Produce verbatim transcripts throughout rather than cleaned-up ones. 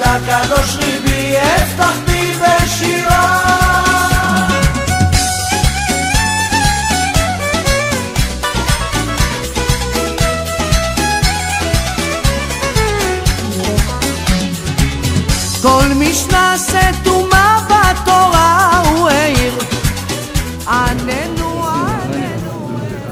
הקדוש ליבי הבטחתי בשירה. כל משנה סתומה בתורה הוא העיר עננו עננו.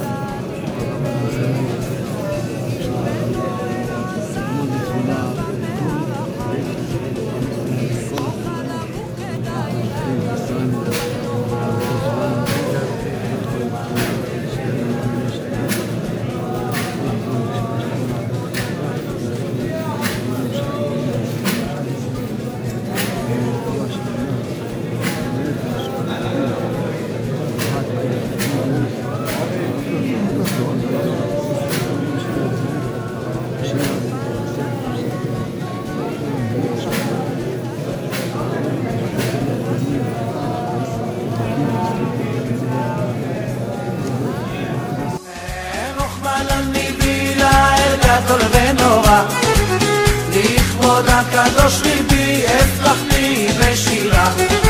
גדול ונורא לכבוד הקדוש ליבי הבטחתי בשירה.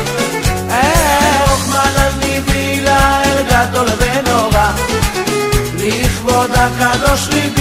רחמנא ליבי לאל גדול ונורא לכבוד הקדוש ליבי